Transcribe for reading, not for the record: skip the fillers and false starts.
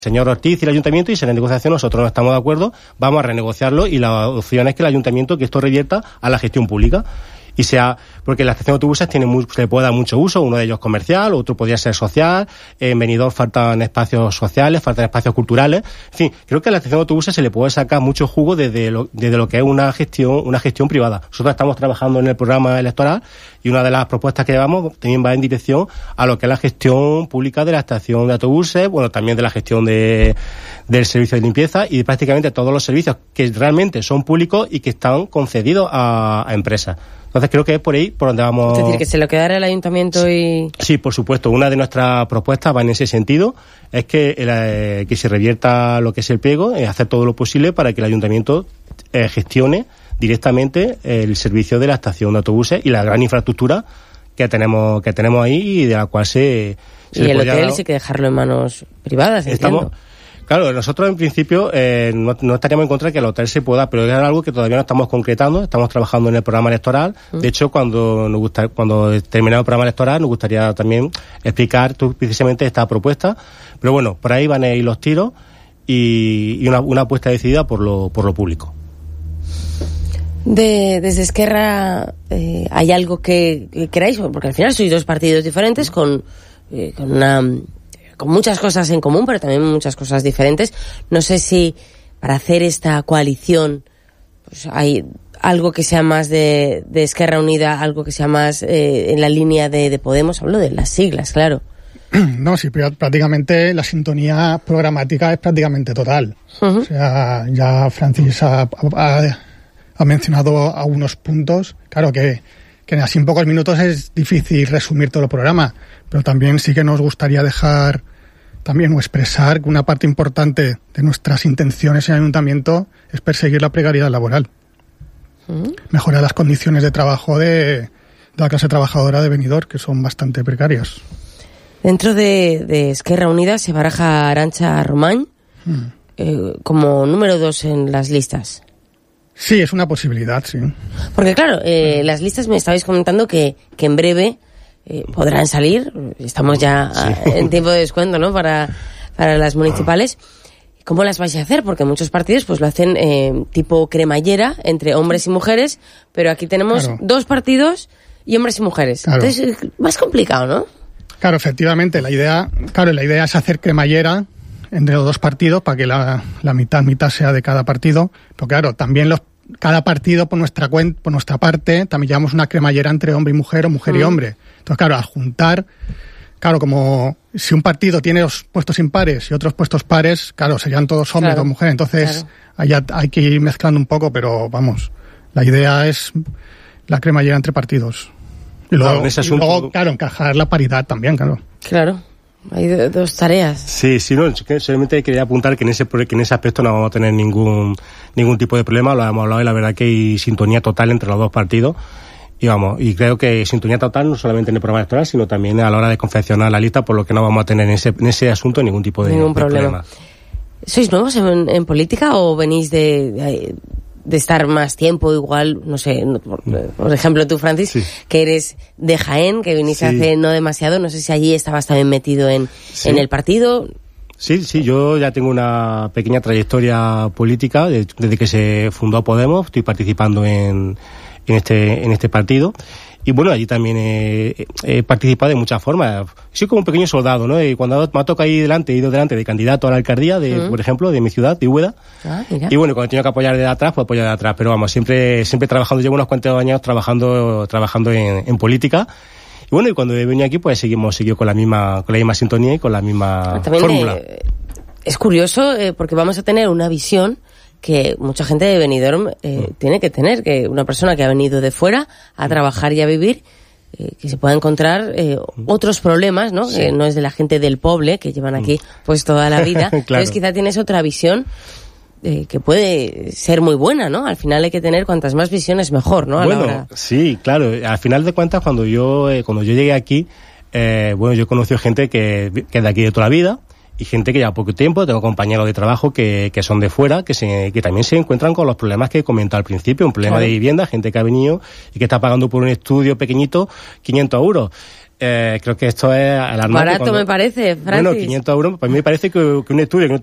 señor Ortiz y el ayuntamiento, y si en la negociación nosotros no estamos de acuerdo, vamos a renegociarlo, y la opción es que el ayuntamiento, que esto revierta a la gestión pública. Y sea, porque la estación de autobuses se le puede dar mucho uso, uno de ellos comercial, otro podría ser social, en Benidorm faltan espacios sociales, faltan espacios culturales, en fin, creo que a la estación de autobuses se le puede sacar mucho jugo desde lo que es una gestión privada. Nosotros estamos trabajando en el programa electoral, y una de las propuestas que llevamos también va en dirección a lo que es la gestión pública de la estación de autobuses, bueno, también de la gestión del servicio de limpieza y de prácticamente todos los servicios que realmente son públicos y que están concedidos a empresas. Entonces creo que es por ahí por donde vamos. Es decir, que se lo quedara el ayuntamiento y... Sí, por supuesto. Una de nuestras propuestas va en ese sentido, es que se revierta lo que es el pliego, hacer todo lo posible para que el ayuntamiento gestione directamente el servicio de la estación de autobuses y la gran infraestructura que tenemos ahí, y de la cual se y el hotel sí que dejarlo en manos privadas, entiendo. Claro, nosotros en principio no estaríamos en contra de que el hotel se pueda, pero es algo que todavía no estamos concretando, estamos trabajando en el programa electoral. De hecho, cuando terminemos el programa electoral, nos gustaría también explicar precisamente esta propuesta. Pero bueno, por ahí van a ir los tiros, y una apuesta decidida por lo público. Desde Esquerra, ¿hay algo que queráis? Porque al final sois dos partidos diferentes con muchas cosas en común, pero también muchas cosas diferentes. No sé si para hacer esta coalición pues hay algo que sea más de Esquerra Unida, algo que sea más en la línea de Podemos. Hablo de las siglas, claro. No, sí, prácticamente la sintonía programática es prácticamente total. Uh-huh. O sea, ya Francis ha mencionado algunos puntos. Claro que así en pocos minutos es difícil resumir todo el programa, pero también sí que nos gustaría dejar también o expresar que una parte importante de nuestras intenciones en el ayuntamiento es perseguir la precariedad laboral. Mejorar las condiciones de trabajo de la clase trabajadora de Benidorm, que son bastante precarias. Dentro de Esquerra Unida se baraja Arantxa Romany como número 2 en las listas. Sí, es una posibilidad, sí. Porque claro, las listas me estabais comentando que en breve podrán salir. Estamos ya en tiempo de descuento, ¿no? Para las municipales. ¿Cómo las vais a hacer? Porque muchos partidos pues lo hacen tipo cremallera entre hombres y mujeres, pero aquí tenemos dos partidos y hombres y mujeres. Claro. Entonces, más complicado, ¿no? Claro, efectivamente. La idea es hacer cremallera entre los dos partidos para que la mitad sea de cada partido. Pero claro, también cada partido por nuestra parte también llevamos una cremallera entre hombre y mujer o mujer y hombre. Entonces, claro, al juntar, como si un partido tiene los puestos impares y otros puestos pares, claro, serían todos hombres o mujeres. Entonces, allá hay que ir mezclando un poco, pero vamos, la idea es la cremallera entre partidos. Y luego, encajar la paridad también, Claro. Hay dos tareas. Sí, no, solamente quería apuntar que en ese aspecto no vamos a tener ningún tipo de problema, lo hemos hablado, y la verdad que hay sintonía total entre los dos partidos. Y creo que sintonía total no solamente en el programa electoral, sino también a la hora de confeccionar la lista, por lo que no vamos a tener en ese asunto ningún tipo de problema. ¿Sois nuevos en política o venís de estar más tiempo? Igual, no sé, por ejemplo tú, Francis, que eres de Jaén, que viniste hace no demasiado, no sé si allí estabas también metido en el partido. Sí, yo ya tengo una pequeña trayectoria política desde que se fundó Podemos. Estoy participando en este partido, y bueno, allí también he participado de muchas formas. Soy como un pequeño soldado, ¿no? Y cuando me ha tocado he ido delante de candidato a la alcaldía por ejemplo, de mi ciudad, de Úbeda. Y bueno, cuando he tenido que apoyar de atrás, pues apoyar de atrás, pero vamos, siempre trabajando. Llevo unos cuantos años trabajando en política. Y bueno, y cuando he venido aquí, pues seguimos con la misma sintonía y con la misma fórmula. Es curioso, porque vamos a tener una visión que mucha gente de Benidorm tiene que tener, que una persona que ha venido de fuera a trabajar y a vivir, que se pueda encontrar otros problemas, ¿no? Que no es de la gente del pueblo, que llevan aquí pues toda la vida. Claro. Entonces quizá tienes otra visión que puede ser muy buena, ¿no? Al final hay que tener cuantas más visiones mejor, ¿no? Sí, claro. Al final de cuentas, cuando yo llegué aquí, yo he conocido gente que es de aquí de toda la vida, y gente que lleva poco tiempo. Tengo compañeros de trabajo que son de fuera, que también se encuentran con los problemas que he comentado al principio, un problema de vivienda, gente que ha venido y que está pagando por un estudio pequeñito 500 euros. creo que esto es alarmante. Barato me parece, Francis. Bueno, 500 euros, pues me parece que un estudio